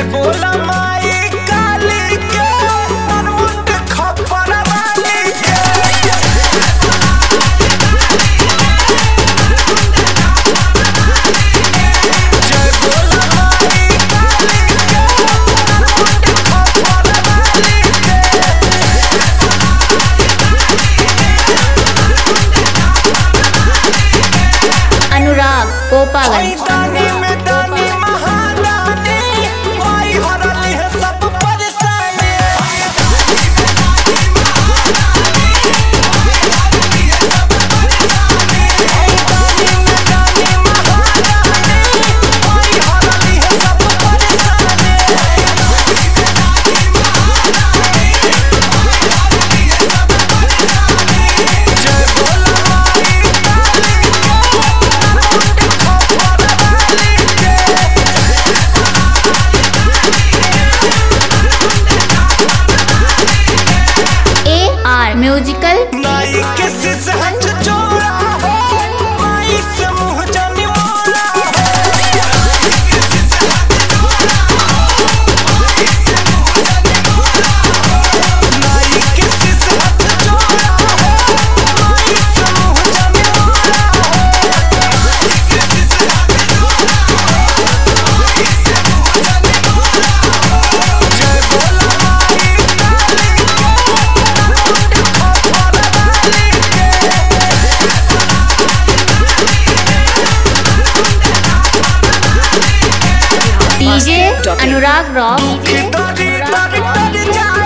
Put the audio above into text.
बोला माई काली के मनमुंड खप्पर वाली के जय बोला माई काली के मनमुंड खप्पर वाली के अनुराग गोपागंज। दानी में दानी महादानी माई हरली है सब परेशानी दानी में दानी महादानी माई हरली है सब परेशानी जय बोला माई काली के मनमुंड खप्पर वाली के AR म्यूजिकल। नाई के सिस हट जोड़ा हो माई से मुँह जानी मोड़ा हो नाई के सिस हट जोड़ा हो माई से मुँह जानी मोड़ा हो जय बोला माई काली के मनमुंड खप्पर वाली के DJ अनुराग रॉक। डरी डरी डरी जाए